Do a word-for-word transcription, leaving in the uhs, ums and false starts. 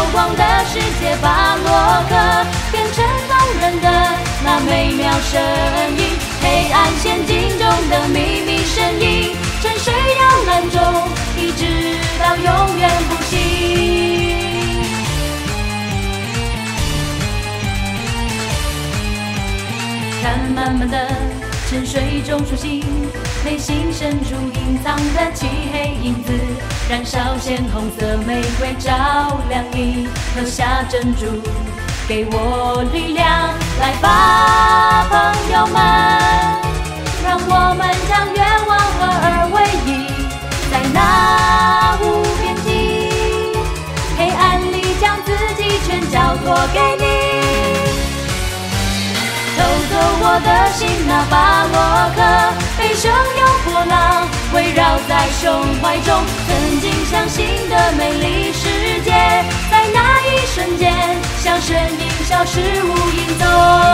光的世界，巴洛克变成动人的那美妙声音，黑暗陷阱中的秘密声音，沉睡摇篮中，一直到永远不息。看慢慢的沉睡中苏醒，内心深处隐藏的漆黑影子，燃烧鲜红色玫瑰，照亮你刻下珍珠，给我力量。来吧，朋友们，让我们将愿望合而为一，在那无边际，黑暗里将自己全交托给你。偷走我的心啊，巴洛克，悲伤又波浪围绕在胸怀中，曾经相信的美丽世界，在那一瞬间像身影消失无影踪。